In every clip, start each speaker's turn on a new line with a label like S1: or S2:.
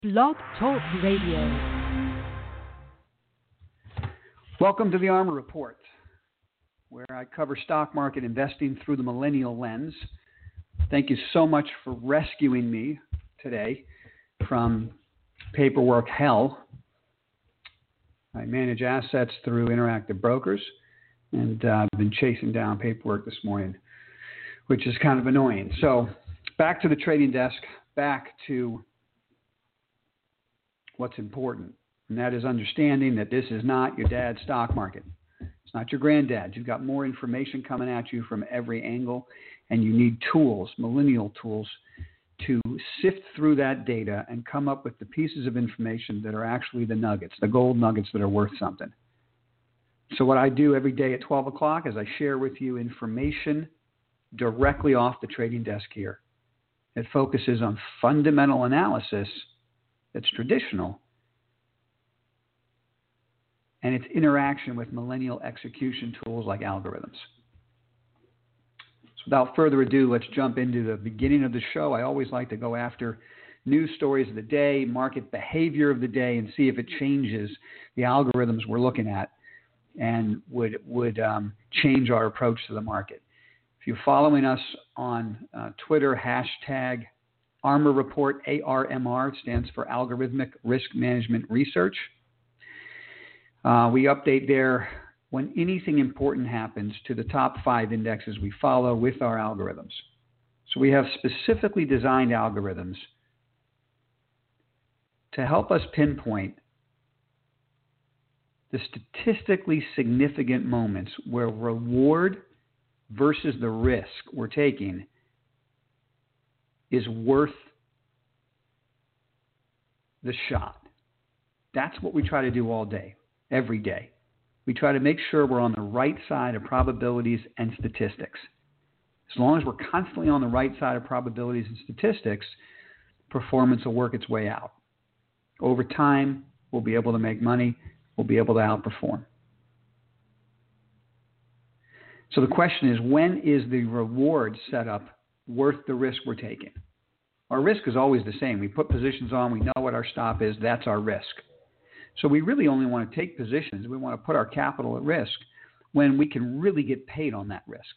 S1: Blog Talk Radio.
S2: Welcome to the ARMOR Report, where I cover stock market investing through the millennial lens. Thank you so much for rescuing me today from paperwork hell. I manage assets through Interactive Brokers, and I've been chasing down paperwork this morning, which is kind of annoying. So back to the trading desk, back to what's important, and that is understanding that this is not your dad's stock market. It's not your granddad's. You've got more information coming at you from every angle, and you need tools, millennial tools, to sift through that data and come up with the pieces of information that are actually the nuggets, the gold nuggets that are worth something. So what I do every day at 12 o'clock is I share with you information directly off the trading desk here. It focuses on fundamental analysis that's traditional, and its interaction with millennial execution tools like algorithms. So without further ado, let's jump into the beginning of the show. I always like to go after news stories of the day, market behavior of the day, and see if it changes the algorithms we're looking at and would change our approach to the market. If you're following us on Twitter, hashtag ARMOR Report, ARMR, stands for Algorithmic Risk Management Research. We update there when anything important happens to the top 5 indexes we follow with our algorithms. So we have specifically designed algorithms to help us pinpoint the statistically significant moments where reward versus the risk we're taking is worth the shot. That's what we try to do all day, every day. We try to make sure we're on the right side of probabilities and statistics. As long as we're constantly on the right side of probabilities and statistics, performance will work its way out. Over time, we'll be able to make money. We'll be able to outperform. So the question is, when is the reward setup worth the risk we're taking? Our risk is always the same. We put positions on. We know what our stop is. That's our risk. So we really only want to take positions. We want to put our capital at risk when we can really get paid on that risk.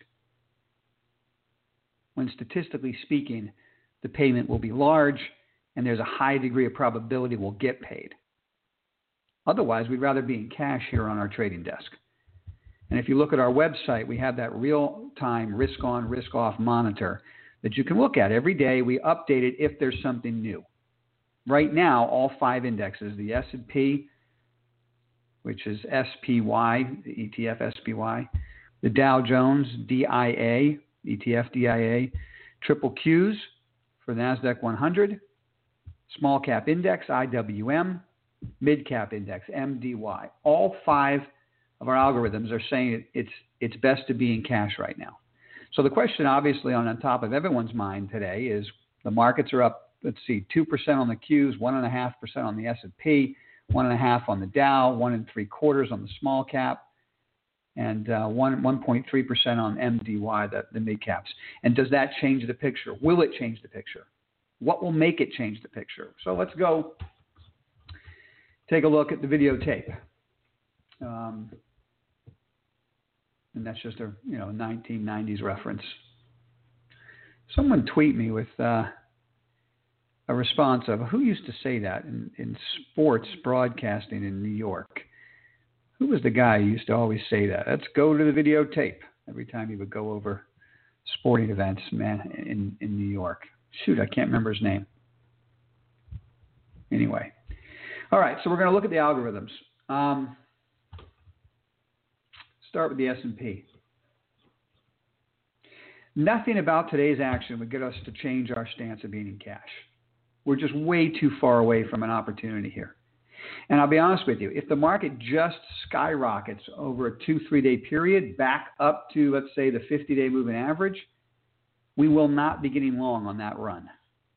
S2: When statistically speaking, the payment will be large and there's a high degree of probability we'll get paid. Otherwise, we'd rather be in cash here on our trading desk. And if you look at our website, we have that real-time risk-on, risk-off monitor that you can look at every day. We update it if there's something new. Right now, all 5 indexes, the S&P, which is SPY, the ETF SPY, the Dow Jones, DIA, ETF DIA, triple Qs for NASDAQ 100, small cap index, IWM, mid cap index, MDY. All 5 of our algorithms are saying it's best to be in cash right now. So the question obviously on top of everyone's mind today is the markets are up, 2% on the Qs, 1.5% on the S&P, 1.5% on the Dow, 1 3/4 on the small cap, and 1.3% on MDY, the mid caps. And does that change the picture? Will it change the picture? What will make it change the picture? So let's go take a look at the videotape. And that's just a 1990s reference. Someone tweet me with a response of who used to say that in sports broadcasting in New York. Who was the guy who used to always say that? Let's go to the videotape every time he would go over sporting events, in New York. Shoot, I can't remember his name. Anyway. All right, so we're going to look at the algorithms. Start with the S&P. Nothing about today's action would get us to change our stance of being in cash. We're just way too far away from an opportunity here. And I'll be honest with you, if the market just skyrockets over a 2-3 day period back up to, let's say, the 50-day moving average, we will not be getting long on that run.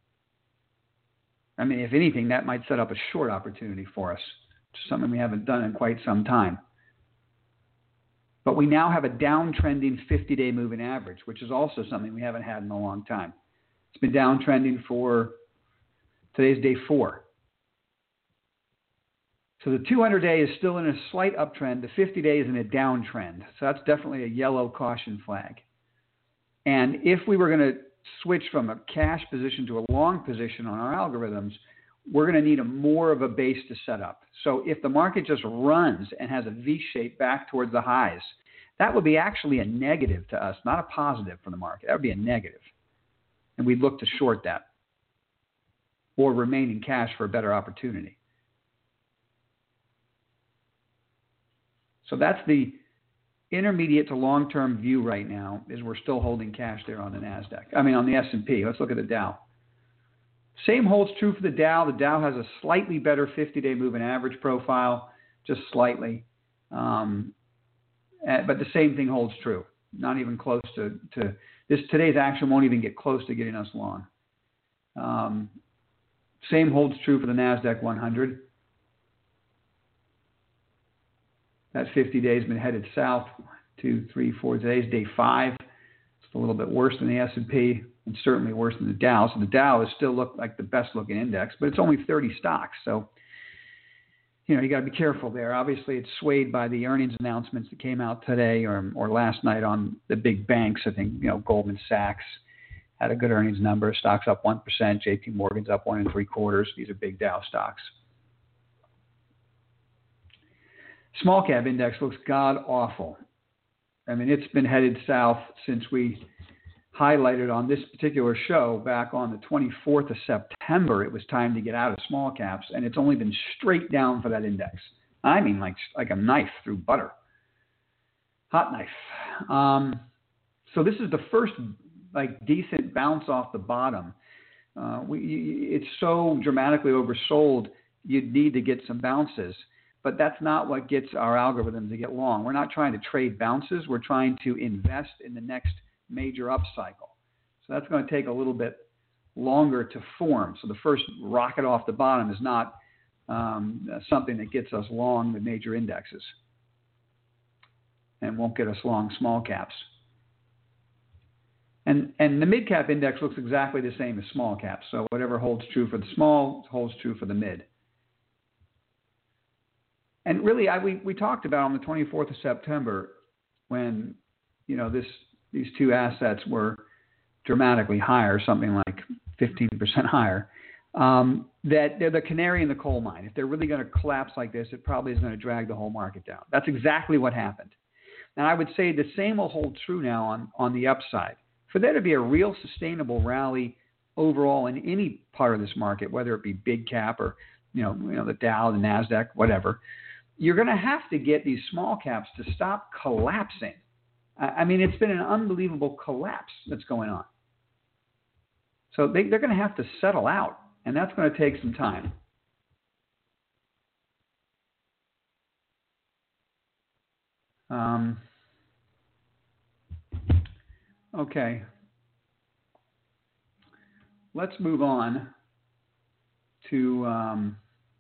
S2: I mean, if anything, that might set up a short opportunity for us, something we haven't done in quite some time. But we now have a downtrending 50-day moving average, which is also something we haven't had in a long time. It's been downtrending for, today's day 4. So the 200-day is still in a slight uptrend. The 50-day is in a downtrend. So that's definitely a yellow caution flag. And if we were going to switch from a cash position to a long position on our algorithms, we're going to need more of a base to set up. So if the market just runs and has a V shape back towards the highs, that would be actually a negative to us, not a positive for the market. That would be a negative. And we'd look to short that or remain in cash for a better opportunity. So that's the intermediate to long-term view right now, is we're still holding cash there on the on the S&P. Let's look at the Dow. Same holds true for the Dow. The Dow has a slightly better 50-day moving average profile, just slightly. But the same thing holds true. Not even close to this. Today's action won't even get close to getting us long. Same holds true for the NASDAQ 100. That 50 days been headed south. 1, 2, 3, 4. Today's day 5. It's a little bit worse than the S&P and certainly worse than the Dow. So the Dow is still look like the best looking index, but it's only 30 stocks. So, you got to be careful there. Obviously, it's swayed by the earnings announcements that came out today or last night on the big banks. I think, Goldman Sachs had a good earnings number. Stocks up 1%. JP Morgan's up 1 3/4. These are big Dow stocks. Small cap index looks god awful. It's been headed south since we highlighted on this particular show back on the 24th of September. It was time to get out of small caps, and it's only been straight down for that index. Like a knife through butter. Hot knife. So this is the first decent bounce off the bottom. It's so dramatically oversold, you'd need to get some bounces. But that's not what gets our algorithm to get long. We're not trying to trade bounces. We're trying to invest in the next major upcycle. So that's going to take a little bit longer to form. So the first rocket off the bottom is not something that gets us long the major indexes and won't get us long small caps. And the mid-cap index looks exactly the same as small caps. So whatever holds true for the small holds true for the mid. And really, we talked about on the 24th of September when, these two assets were dramatically higher, something like 15% higher, that they're the canary in the coal mine. If they're really going to collapse like this, it probably is going to drag the whole market down. That's exactly what happened. And I would say the same will hold true now on the upside. For there to be a real sustainable rally overall in any part of this market, whether it be big cap or, the Dow, the NASDAQ, whatever, you're going to have to get these small caps to stop collapsing. It's been an unbelievable collapse that's going on. So they're going to have to settle out, and that's going to take some time. Okay. Let's move on to...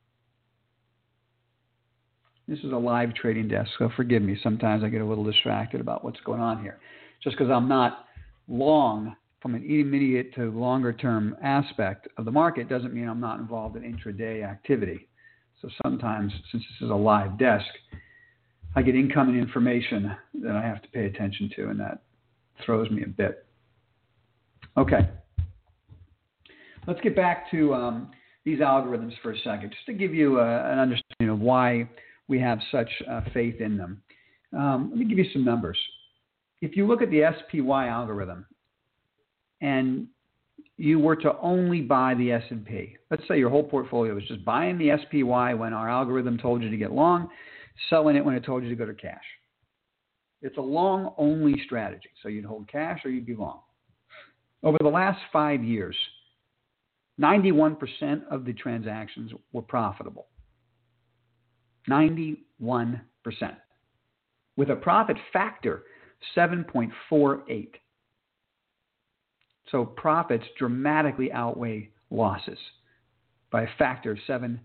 S2: This is a live trading desk, so forgive me. Sometimes I get a little distracted about what's going on here. Just because I'm not long from an immediate to longer term aspect of the market doesn't mean I'm not involved in intraday activity. So sometimes, since this is a live desk, I get incoming information that I have to pay attention to, and that throws me a bit. Okay. Let's get back to these algorithms for a second, just to give you an understanding of why we have such faith in them. Let me give you some numbers. If you look at the SPY algorithm and you were to only buy the S&P, let's say your whole portfolio was just buying the SPY when our algorithm told you to get long, selling it when it told you to go to cash. It's a long-only strategy. So you'd hold cash or you'd be long. Over the last 5 years, 91% of the transactions were profitable. 91%. With a profit factor 7.48. So profits dramatically outweigh losses by a factor of 7.5.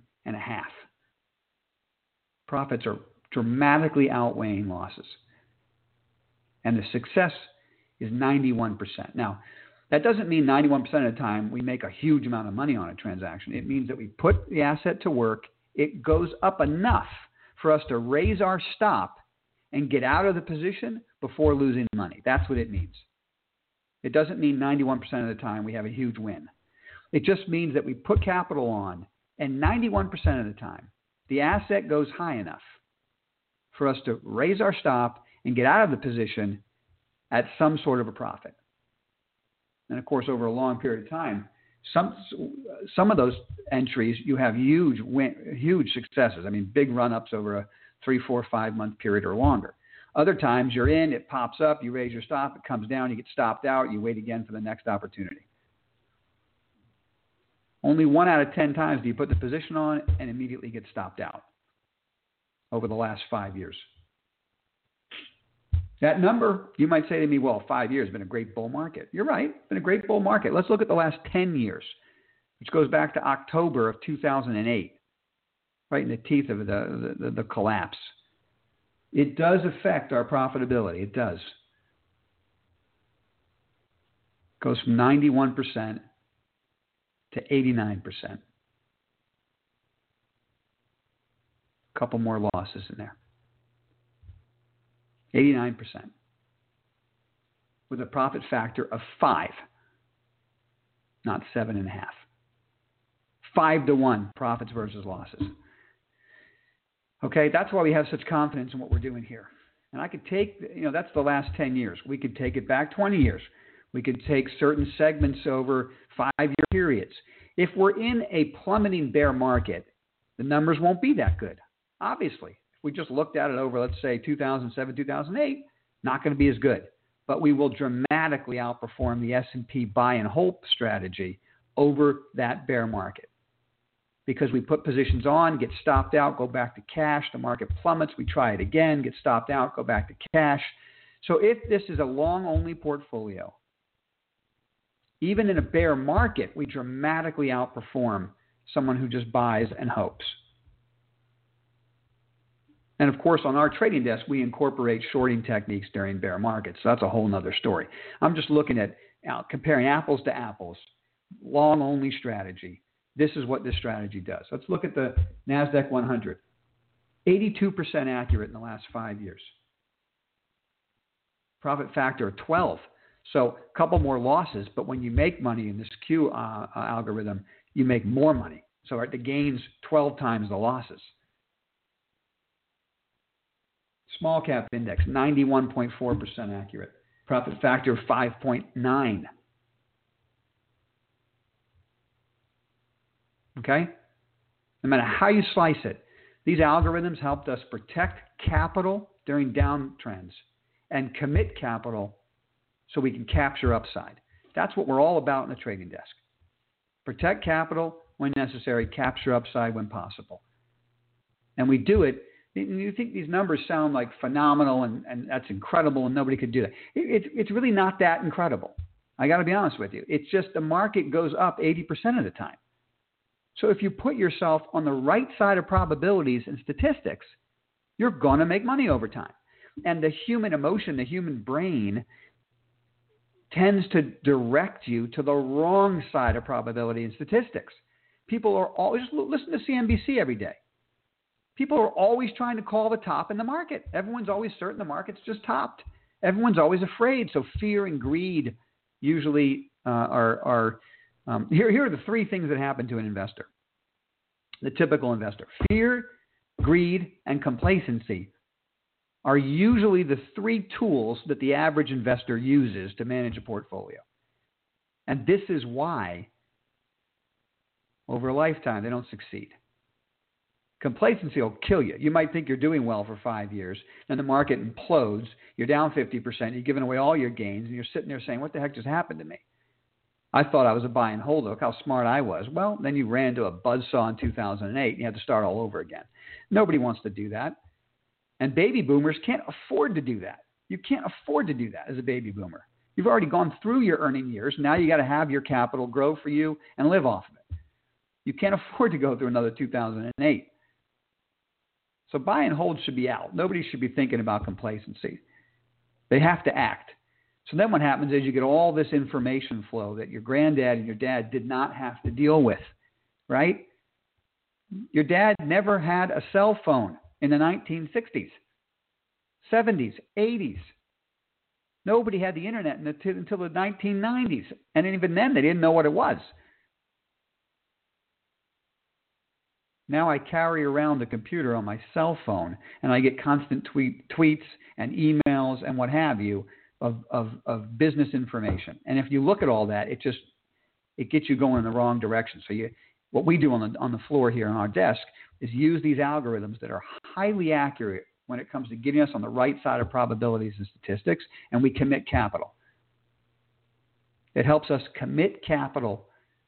S2: Profits are dramatically outweighing losses. And the success is 91%. Now, that doesn't mean 91% of the time we make a huge amount of money on a transaction. It means that we put the asset to work it goes up enough for us to raise our stop and get out of the position before losing money. That's what it means. It doesn't mean 91% of the time we have a huge win. It just means that we put capital on, and 91% of the time, the asset goes high enough for us to raise our stop and get out of the position at some sort of a profit. And of course, over a long period of time, some of those entries, you have huge successes. I mean, big run-ups over a 3, 4, 5 month period or longer. Other times you're in, it pops up, you raise your stop, it comes down, you get stopped out, you wait again for the next opportunity. Only 1 out of 10 times do you put the position on and immediately get stopped out over the last 5 years. That number, you might say to me, well, 5 years has been a great bull market. You're right, it's been a great bull market. Let's look at the last 10 years, which goes back to October of 2008, right in the teeth of the collapse. It does affect our profitability. It does. It goes from 91% to 89%. A couple more losses in there. 89%. With a profit factor of 5, not 7.5. 5 to 1 profits versus losses. Okay, that's why we have such confidence in what we're doing here. And I could take, that's the last 10 years. We could take it back 20 years. We could take certain segments over 5-year periods. If we're in a plummeting bear market, the numbers won't be that good. Obviously, if we just looked at it over, let's say, 2007, 2008, not going to be as good. But we will dramatically outperform the S&P buy and hold strategy over that bear market. Because we put positions on, get stopped out, go back to cash. The market plummets. We try it again, get stopped out, go back to cash. So if this is a long-only portfolio, even in a bear market, we dramatically outperform someone who just buys and hopes. And of course, on our trading desk, we incorporate shorting techniques during bear markets. So that's a whole other story. I'm just looking at comparing apples to apples, long-only strategy. This is what this strategy does. Let's look at the NASDAQ 100. 82% accurate in the last 5 years. Profit factor of 12. So a couple more losses, but when you make money in this Q algorithm, you make more money. So the gains 12 times the losses. Small cap index, 91.4% accurate. Profit factor of 5.9. Okay? No matter how you slice it, these algorithms helped us protect capital during downtrends and commit capital so we can capture upside. That's what we're all about in the trading desk. Protect capital when necessary, capture upside when possible. And we do it. You think these numbers sound like phenomenal and that's incredible and nobody could do that. It's really not that incredible. I got to be honest with you. It's just the market goes up 80% of the time. So if you put yourself on the right side of probabilities and statistics, you're going to make money over time. And the human emotion, the human brain tends to direct you to the wrong side of probability and statistics. People are always, listen to CNBC every day. People are always trying to call the top in the market. Everyone's always certain the market's just topped. Everyone's always afraid. So fear and greed usually are here are the 3 things that happen to an investor, the typical investor. Fear, greed, and complacency are usually the 3 tools that the average investor uses to manage a portfolio. And this is why, over a lifetime, they don't succeed. Complacency will kill you. You might think you're doing well for 5 years, and the market implodes. You're down 50%. You're giving away all your gains, and you're sitting there saying, what the heck just happened to me? I thought I was a buy and hold. Look how smart I was. Well, then you ran into a buzzsaw in 2008, and you had to start all over again. Nobody wants to do that. And baby boomers can't afford to do that. You can't afford to do that as a baby boomer. You've already gone through your earning years. Now you got to have your capital grow for you and live off of it. You can't afford to go through another 2008. So buy and hold should be out. Nobody should be thinking about complacency. They have to act. So then what happens is you get all this information flow that your granddad and your dad did not have to deal with, right? Your dad never had a cell phone in the 1960s, 70s, 80s. Nobody had the internet until the 1990s. And even then, they didn't know what it was. Now I carry around the computer on my cell phone, and I get constant tweets and emails and what have you of business information. And if you look at all that, it gets you going in the wrong direction. So what we do on the floor here on our desk is use these algorithms that are highly accurate when it comes to getting us on the right side of probabilities and statistics, and we commit capital. It helps us commit capital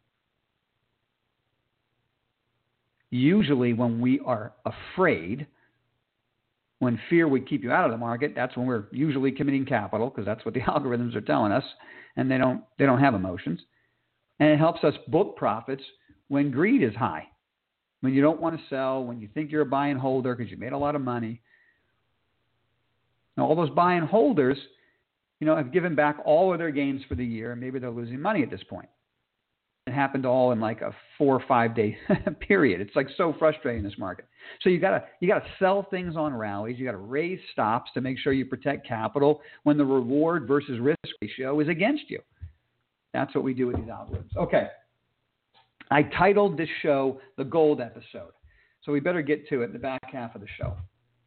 S2: usually when we are afraid. When fear would keep you out of the market, that's when we're usually committing capital, because that's what the algorithms are telling us, and they don't have emotions. And it helps us book profits when greed is high, when you don't want to sell, when you think you're a buy and holder because you made a lot of money. Now, all those buy and holders, have given back all of their gains for the year, and maybe they're losing money at this point. It happened all in like a 4 or 5 day period. It's like so frustrating in this market. So you gotta sell things on rallies. You gotta raise stops to make sure you protect capital when the reward versus risk ratio is against you. That's what we do with these algorithms. Okay. I titled this show the Gold Episode. So we better get to it in the back half of the show.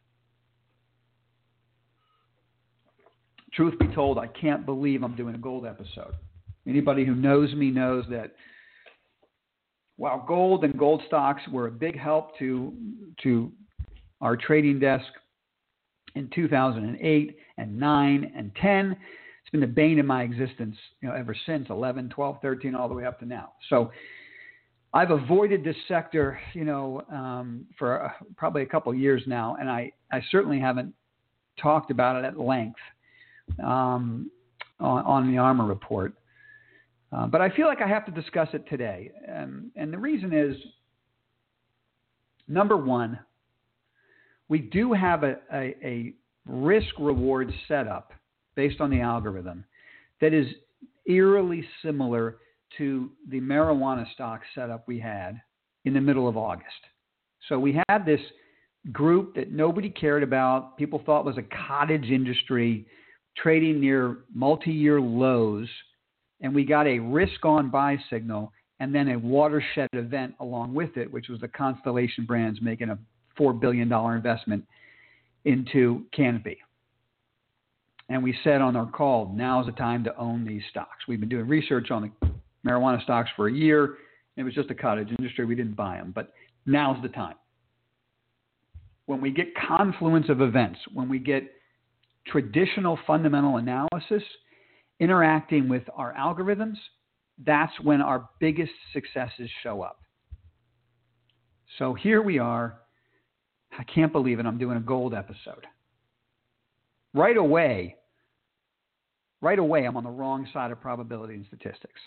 S2: Truth be told, I can't believe I'm doing a gold episode. Anybody who knows me knows that while gold and gold stocks were a big help to our trading desk in 2008 and 9 and 10, it's been the bane of my existence, ever since 11, 12, 13, all the way up to now. So I've avoided this sector, for probably a couple of years now, and I certainly haven't talked about it at length on the Armor Report. But I feel like I have to discuss it today. And the reason is, number one, we do have a risk-reward setup based on the algorithm that is eerily similar to the marijuana stock setup we had in the middle of August. So we had this group that nobody cared about, people thought was a cottage industry, trading near multi-year lows, and we got a risk-on buy signal and then a watershed event along with it, which was the Constellation Brands making a $4 billion investment into Canopy. And we said on our call, now's the time to own these stocks. We've been doing research on the marijuana stocks for a year. It was just a cottage industry. We didn't buy them, but now's the time. When we get confluence of events, when we get traditional fundamental analysis interacting with our algorithms, that's when our biggest successes show up. So here we are. I can't believe it. I'm doing a gold episode. Right away, I'm on the wrong side of probability and statistics.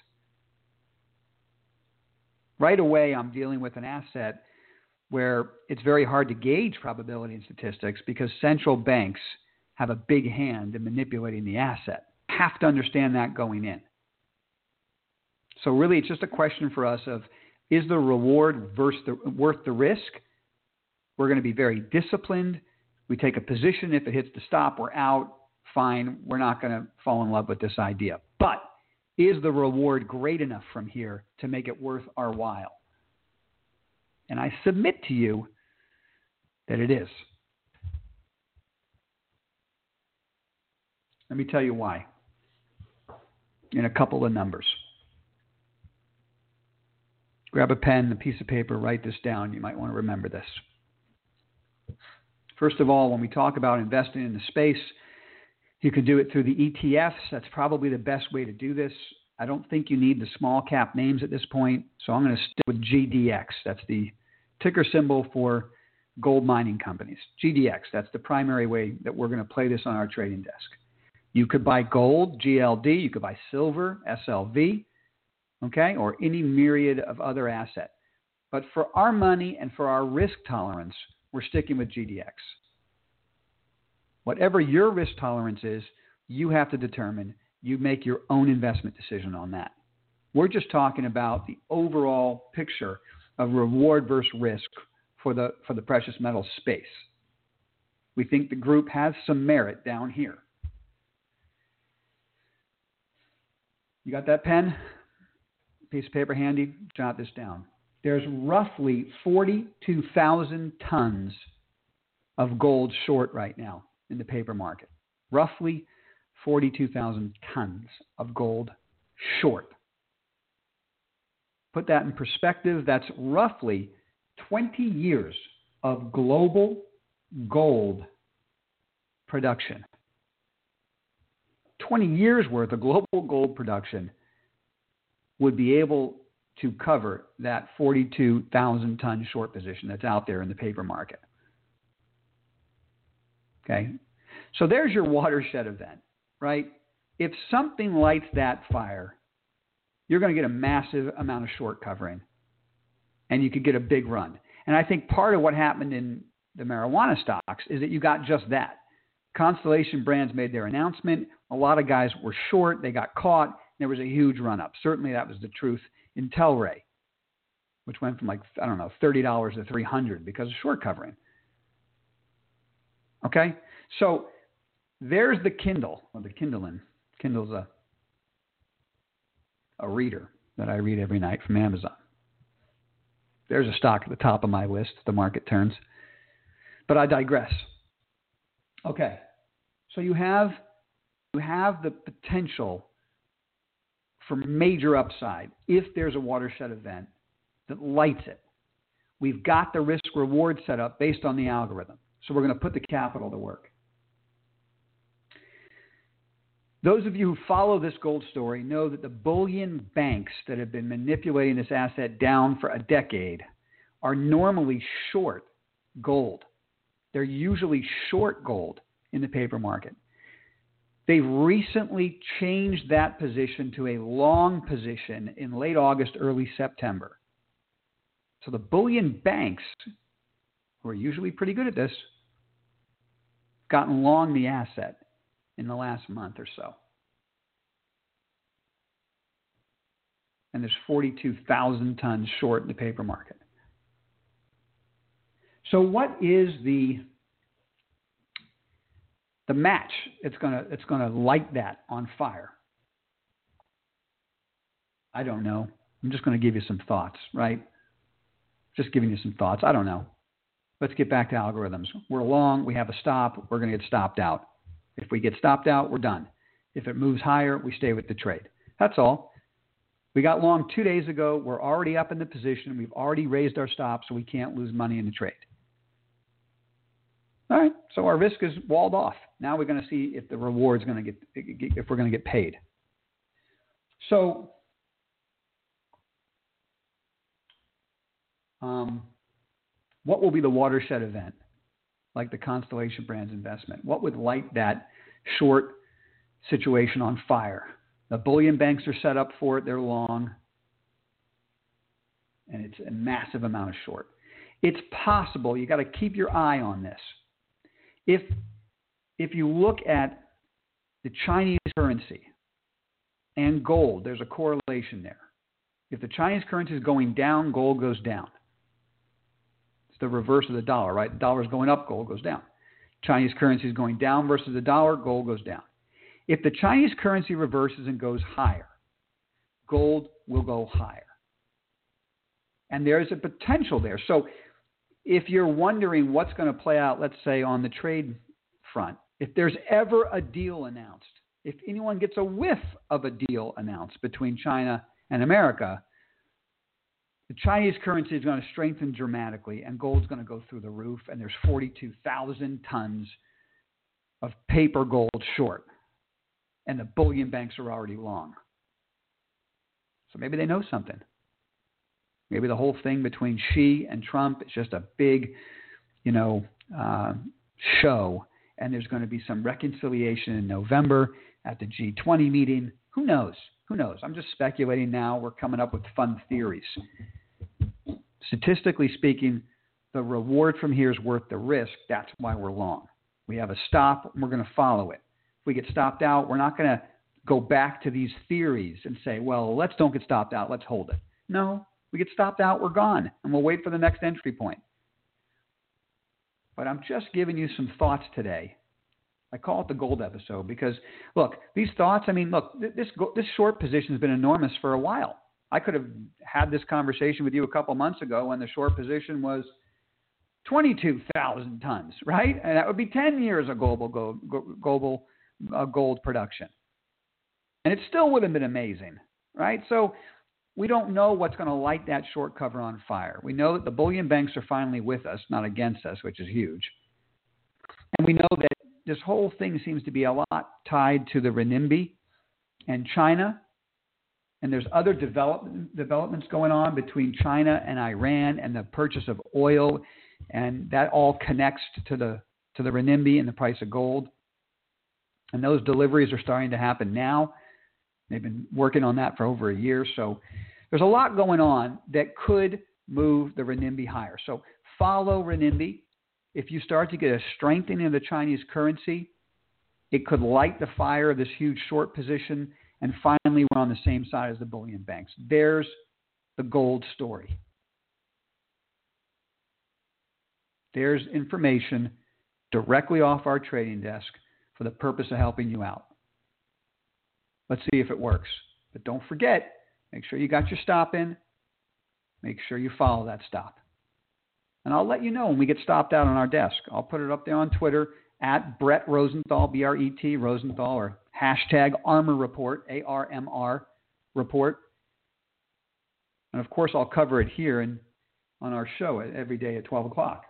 S2: Right away, I'm dealing with an asset where it's very hard to gauge probability and statistics because central banks have a big hand in manipulating the asset. Have to understand that going in. So really, it's just a question for us of, is the reward worth the risk? We're going to be very disciplined. We take a position. If it hits the stop, we're out. Fine. We're not going to fall in love with this idea. But is the reward great enough from here to make it worth our while? And I submit to you that it is. Let me tell you why. In a couple of numbers. Grab a pen, a piece of paper, write this down. You might want to remember this. First of all, when we talk about investing in the space, you can do it through the ETFs. That's probably the best way to do this. I don't think you need the small cap names at this point, so I'm going to stick with GDX. That's the ticker symbol for gold mining companies. GDX, that's the primary way that we're going to play this on our trading desk. You could buy gold, GLD. You could buy silver, SLV, okay, or any myriad of other assets. But for our money and for our risk tolerance, we're sticking with GDX. Whatever your risk tolerance is, you have to determine. You make your own investment decision on that. We're just talking about the overall picture of reward versus risk for the precious metal space. We think the group has some merit down here. You got that pen? Piece of paper handy? Jot this down. There's roughly 42,000 tons of gold short right now in the paper market. Roughly 42,000 tons of gold short. Put that in perspective, that's roughly 20 years of global gold production. 20 years worth of global gold production would be able to cover that 42,000 ton short position that's out there in the paper market. Okay? So there's your watershed event, right? If something lights that fire, you're going to get a massive amount of short covering, and you could get a big run. And I think part of what happened in the marijuana stocks is that you got just that. Constellation Brands made their announcement. A lot of guys were short. They got caught. There was a huge run-up. Certainly that was the truth in Telray, which went from $30 to $300 because of short covering. Okay? So there's the Kindle, or the Kindlen. Kindle's a reader that I read every night from Amazon. There's a stock at the top of my list. The market turns. But I digress. Okay. So you have the potential for major upside if there's a watershed event that lights it. We've got the risk reward set up based on the algorithm. So we're going to put the capital to work. Those of you who follow this gold story know that the bullion banks that have been manipulating this asset down for a decade are normally short gold. They're usually short gold in the paper market. They've recently changed that position to a long position in late August, early September. So the bullion banks, who are usually pretty good at this, gotten long the asset in the last month or so. And there's 42,000 tons short in the paper market. So what is the match? It's gonna light that on fire. I don't know. I'm just going to give you some thoughts, right? Just giving you some thoughts. I don't know. Let's get back to algorithms. We're long. We have a stop. We're going to get stopped out. If we get stopped out, we're done. If it moves higher, we stay with the trade. That's all. We got long 2 days ago. We're already up in the position. We've already raised our stop, so we can't lose money in the trade. All right. So our risk is walled off. Now we're going to see if the reward's going to if we're going to get paid. So, what will be the watershed event, like the Constellation Brands investment? What would light that short situation on fire? The bullion banks are set up for it. They're long. And it's a massive amount of short. It's possible. You got to keep your eye on this. If you look at the Chinese currency and gold, there's a correlation there. If the Chinese currency is going down, gold goes down. It's the reverse of the dollar, right? The dollar is going up, gold goes down. Chinese currency is going down versus the dollar, gold goes down. If the Chinese currency reverses and goes higher, gold will go higher. And there's a potential there. So if you're wondering what's going to play out, let's say, on the trade front, if there's ever a deal announced, if anyone gets a whiff of a deal announced between China and America, the Chinese currency is going to strengthen dramatically and gold's going to go through the roof, and there's 42,000 tons of paper gold short, and the bullion banks are already long. So maybe they know something. Maybe the whole thing between Xi and Trump is just a big, show, and there's going to be some reconciliation in November at the G20 meeting. Who knows? Who knows? I'm just speculating now. We're coming up with fun theories. Statistically speaking, the reward from here is worth the risk. That's why we're long. We have a stop, and we're going to follow it. If we get stopped out, we're not going to go back to these theories and say, well, let's don't get stopped out. Let's hold it. No. We get stopped out, we're gone, and we'll wait for the next entry point. But I'm just giving you some thoughts today. I call it the gold episode because, look, these thoughts, this short position has been enormous for a while. I could have had this conversation with you a couple months ago when the short position was 22,000 tons, right? And that would be 10 years of global gold production. And it still would have been amazing, right? So we don't know what's going to light that short cover on fire. We know that the bullion banks are finally with us, not against us, which is huge. And we know that this whole thing seems to be a lot tied to the renminbi and China. And there's other developments going on between China and Iran and the purchase of oil. And that all connects to the renminbi and the price of gold. And those deliveries are starting to happen now. They've been working on that for over a year. So there's a lot going on that could move the renminbi higher. So follow renminbi. If you start to get a strengthening of the Chinese currency, it could light the fire of this huge short position. And finally, we're on the same side as the bullion banks. There's the gold story. There's information directly off our trading desk for the purpose of helping you out. Let's see if it works. But don't forget, make sure you got your stop in. Make sure you follow that stop. And I'll let you know when we get stopped out on our desk. I'll put it up there on Twitter at Brett Rosenthal, B-R-E-T, Rosenthal, or hashtag Armor Report, A-R-M-R Report. And, of course, I'll cover it here on our show every day at 12 o'clock.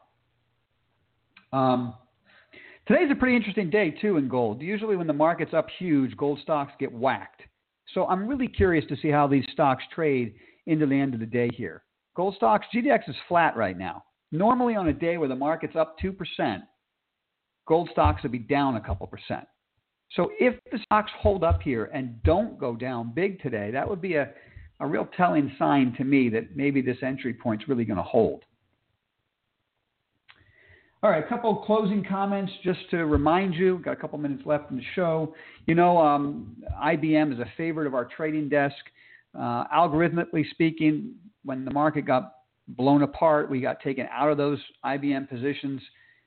S2: Today's a pretty interesting day, too, in gold. Usually when the market's up huge, gold stocks get whacked. So I'm really curious to see how these stocks trade into the end of the day here. Gold stocks, GDX is flat right now. Normally on a day where the market's up 2%, gold stocks would be down a couple percent. So if the stocks hold up here and don't go down big today, that would be a real telling sign to me that maybe this entry point's really going to hold. All right, a couple of closing comments just to remind you. Got a couple minutes left in the show. You know, IBM is a favorite of our trading desk. Algorithmically speaking, when the market got blown apart, we got taken out of those IBM positions.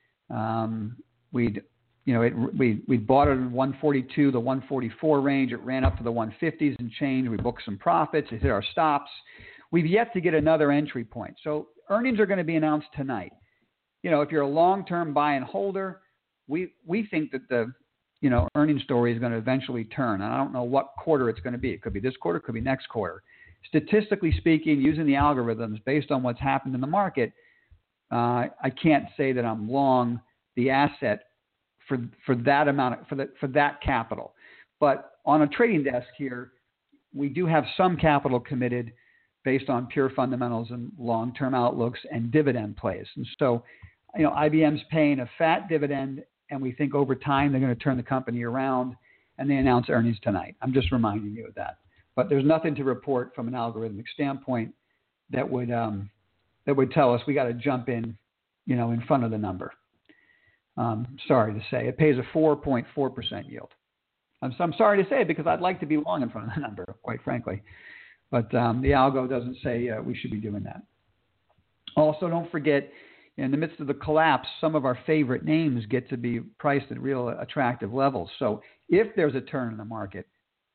S2: We'd bought it in 142, the 144 range. It ran up to the 150s and change. We booked some profits. It hit our stops. We've yet to get another entry point. So earnings are going to be announced tonight. You know, if you're a long-term buy and holder, we think that the earnings story is going to eventually turn. And I don't know what quarter it's going to be. It could be this quarter, it could be next quarter. Statistically speaking, using the algorithms based on what's happened in the market, I can't say that I'm long the asset for that amount for that capital. But on a trading desk here, we do have some capital committed based on pure fundamentals and long-term outlooks and dividend plays. And so, IBM's paying a fat dividend, and we think over time they're going to turn the company around, and they announce earnings tonight. I'm just reminding you of that. But there's nothing to report from an algorithmic standpoint that would tell us we got to jump in front of the number. Sorry to say, it pays a 4.4% yield. I'm sorry to say it because I'd like to be long in front of the number, quite frankly. But the algo doesn't say we should be doing that. Also, don't forget, in the midst of the collapse, some of our favorite names get to be priced at real attractive levels. So if there's a turn in the market,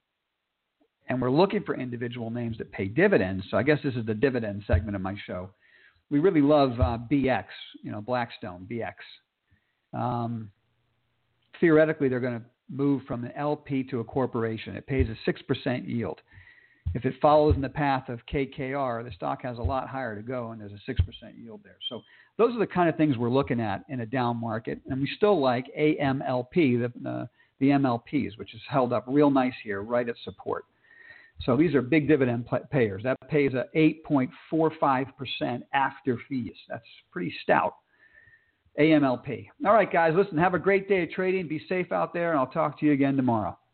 S2: and we're looking for individual names that pay dividends, so I guess this is the dividend segment of my show, we really love BX, Blackstone, BX. Theoretically, they're going to move from an LP to a corporation. It pays a 6% yield. If it follows in the path of KKR, the stock has a lot higher to go, and there's a 6% yield there. So those are the kind of things we're looking at in a down market. And we still like AMLP, the MLPs, which is held up real nice here, right at support. So these are big dividend payers. That pays a 8.45% after fees. That's pretty stout. AMLP. All right, guys, listen, have a great day of trading. Be safe out there, and I'll talk to you again tomorrow.